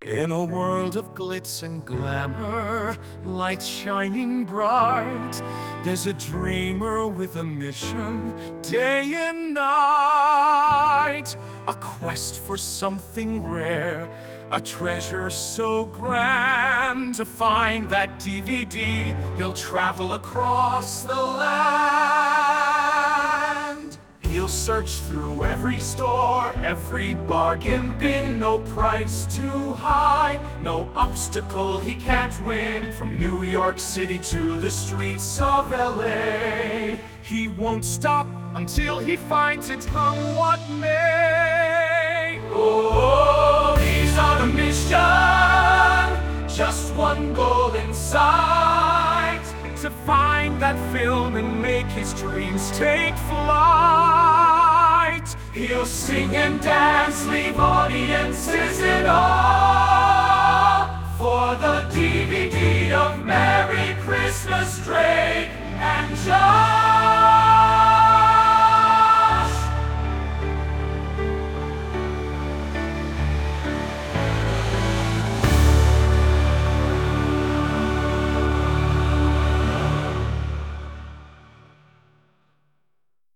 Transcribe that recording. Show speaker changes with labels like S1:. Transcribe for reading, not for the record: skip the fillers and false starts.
S1: In a world of glitz and glamour, lights shining bright, there's a dreamer with a mission, day and night. A quest for something rare, a treasure so grand. To find that DVD, he'll travel across the land. He'll search through every store, every bargain bin. No price too high, no obstacle he can't win. From New York City to the streets of LA, he won't stop until he finds it, come what may. Oh, he's on a mission, just one goal in sight: to find that film and make his dreams take flight. He'll sing and dance, leave audiences in awe.